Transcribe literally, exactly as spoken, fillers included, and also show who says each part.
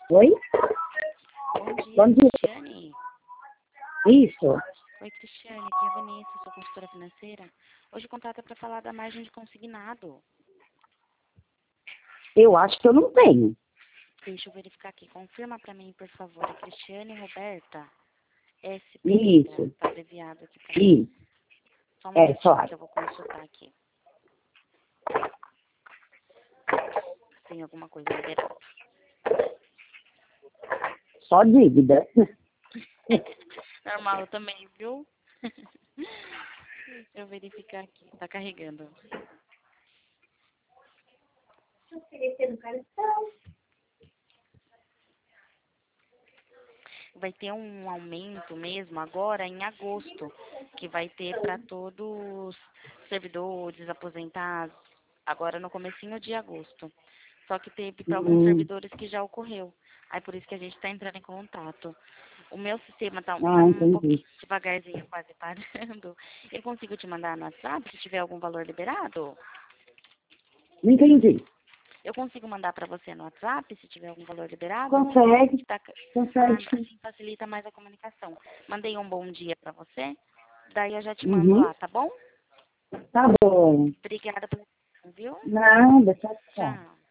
Speaker 1: Oi?
Speaker 2: Bom dia,
Speaker 1: Bom dia.
Speaker 2: Cristiane.
Speaker 1: Isso.
Speaker 2: Oi, Cristiane, aqui é a Vanessa, sou consultora financeira. Hoje o contato é para falar da margem de consignado.
Speaker 1: Eu acho que eu não tenho.
Speaker 2: Deixa eu verificar aqui. Confirma para mim, por favor. É Cristiane Roberta S. Pereira.
Speaker 1: Isso.
Speaker 2: Está abreviado aqui para mim.
Speaker 1: Isso.
Speaker 2: Só um
Speaker 1: É,
Speaker 2: minutinho
Speaker 1: só.
Speaker 2: que eu vou consultar aqui. Tem alguma coisa liberada.
Speaker 1: Só dívida.
Speaker 2: Normal também, viu? Deixa eu verificar aqui. Tá carregando. Vai ter um aumento mesmo agora em agosto, que vai ter para todos os servidores aposentados, agora no comecinho de agosto. Só que teve para alguns
Speaker 1: Hum.
Speaker 2: servidores que já ocorreu. Aí por isso que a gente está entrando em contato. O meu sistema tá, tá
Speaker 1: Ah,
Speaker 2: um
Speaker 1: entendi.
Speaker 2: pouquinho devagarzinho, quase parando. Eu consigo te mandar no WhatsApp se tiver algum valor liberado?
Speaker 1: Não entendi.
Speaker 2: Eu consigo mandar para você no WhatsApp se tiver algum valor liberado?
Speaker 1: Consegue.
Speaker 2: Tá, ah,
Speaker 1: Consegue, sim.
Speaker 2: assim facilita mais a comunicação. Mandei um bom dia para você, daí eu já te mando
Speaker 1: Uhum.
Speaker 2: lá, tá bom?
Speaker 1: Tá bom.
Speaker 2: Obrigada pela atenção, viu?
Speaker 1: Nada, tchau, tchau.
Speaker 2: Tchau.